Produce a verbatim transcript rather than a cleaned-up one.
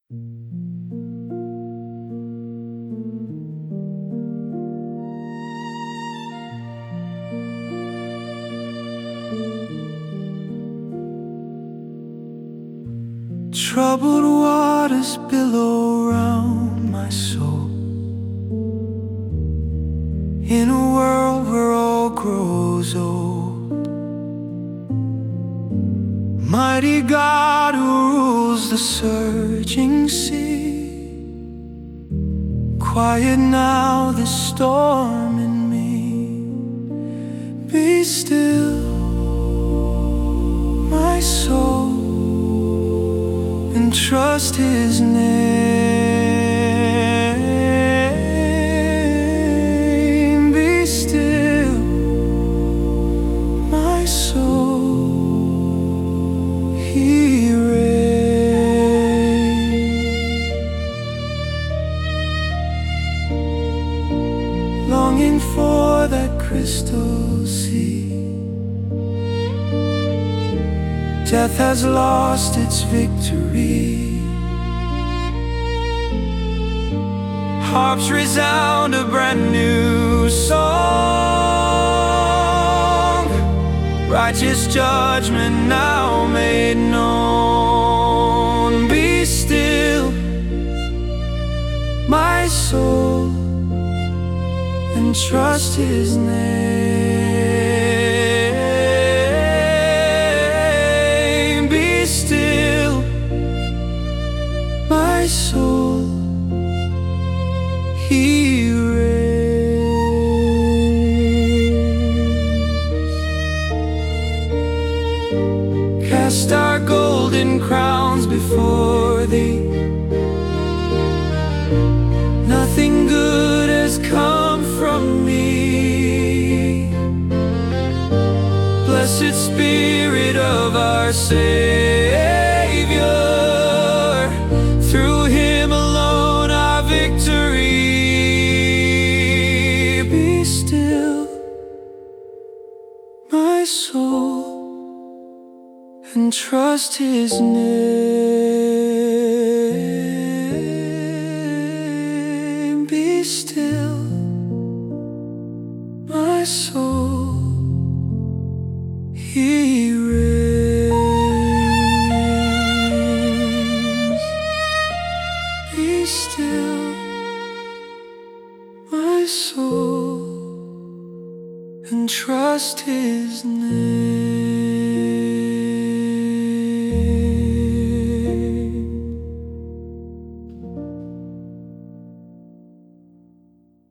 Troubled waters billow round my soul, in a world where all grows old. Mighty God who rules the surging sea, quiet now the storm in me. Be still, my soul, and trust His name. Be still, my soul, He reigns. Longing for that crystal sea, death has lost its victory. Harps resound a brand new song, righteous judgment now made known. Be still, my soul, and trust His name. Be still, my soul, He reigns. Cast our golden crowns before Thee. Nothing good has come from me. Blessed Spirit of our Savior, through Him alone our victory. Be still, my soul, and trust His name. Be still, my soul, He reigns. Be still, my soul, and trust His name.